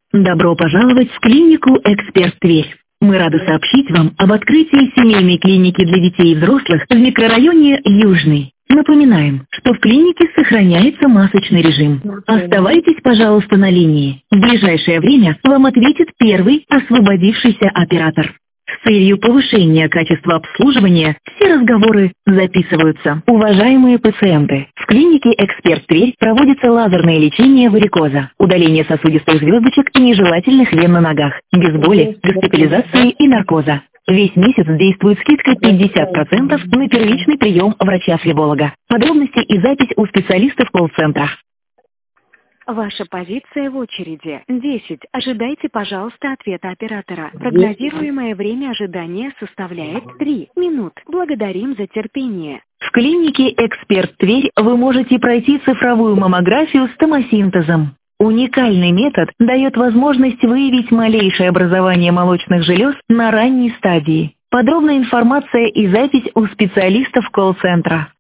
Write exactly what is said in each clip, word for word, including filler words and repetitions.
Добро пожаловать в клинику «Эксперт Тверь». Мы рады сообщить вам об открытии семейной клиники для детей и взрослых в микрорайоне Южный. Напоминаем, что в клинике сохраняется масочный режим. Оставайтесь, пожалуйста, на линии. В ближайшее время вам ответит первый освободившийся оператор. С целью повышения качества обслуживания все разговоры записываются. Уважаемые пациенты, в клинике «Эксперт Тверь» проводится лазерное лечение варикоза, удаление сосудистых звездочек и нежелательных вен на ногах, без боли, гостапилизации и наркоза. Весь месяц действует скидка пятьдесят процентов на первичный прием врача-флеболога. Подробности и запись у специалистов колл-центра. Ваша позиция в очереди. десять. Ожидайте, пожалуйста, ответа оператора. Прогнозируемое время ожидания составляет три минут. Благодарим за терпение. В клинике «Эксперт Тверь» вы можете пройти цифровую маммографию с томосинтезом. Уникальный метод дает возможность выявить малейшее образование молочных желез на ранней стадии. Подробная информация и запись у специалистов колл-центра.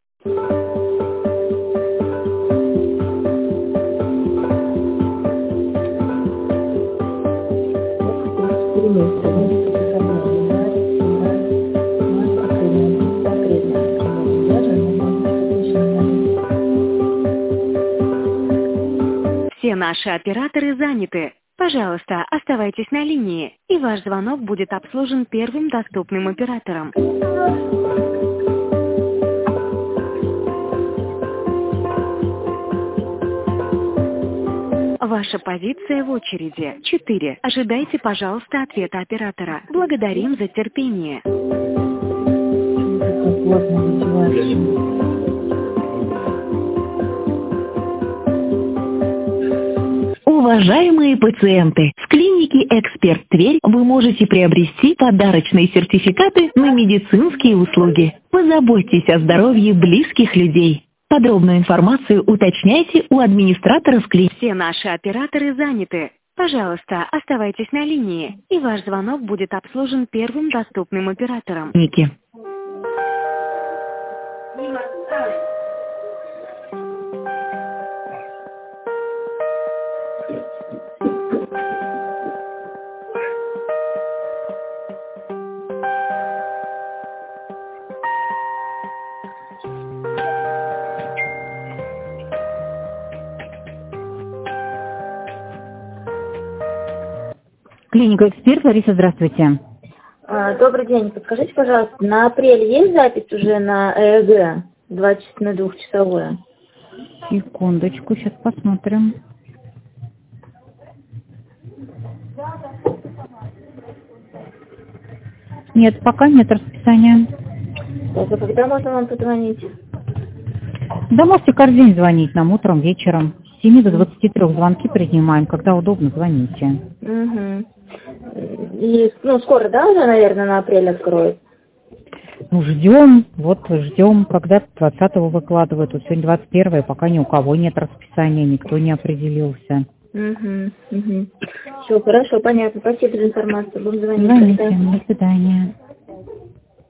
Все наши операторы заняты. Пожалуйста, оставайтесь на линии, и ваш звонок будет обслужен первым доступным оператором. Ваша позиция в очереди. четыре. Ожидайте, пожалуйста, ответа оператора. Благодарим за терпение. Уважаемые пациенты, в клинике «Эксперт Тверь» вы можете приобрести подарочные сертификаты на медицинские услуги. Позаботьтесь о здоровье близких людей. Подробную информацию уточняйте у администраторов клиники. Все наши операторы заняты. Пожалуйста, оставайтесь на линии, и ваш звонок будет обслужен первым доступным оператором. Ники. Клиника «Эксперт», Лариса, здравствуйте. Добрый день. Подскажите, пожалуйста, на апрель есть запись уже на ЭЭГ двадцать-двухчасовую? Секундочку, сейчас посмотрим. Нет, пока нет расписания. Так, а когда можно вам позвонить? Да, можете каждый день звонить нам утром, вечером. С семи до двадцати трёх звонки принимаем. Когда удобно, звоните. Угу. И, ну, скоро, да, уже, наверное, на апрель откроют? Ну, ждем, вот ждем, когда двадцатого выкладывают. Вот сегодня двадцать первое, пока ни у кого нет расписания, никто не определился. Угу, угу. Все, хорошо, понятно. Спасибо за информацию. Будем звонить. Звоните, до свидания.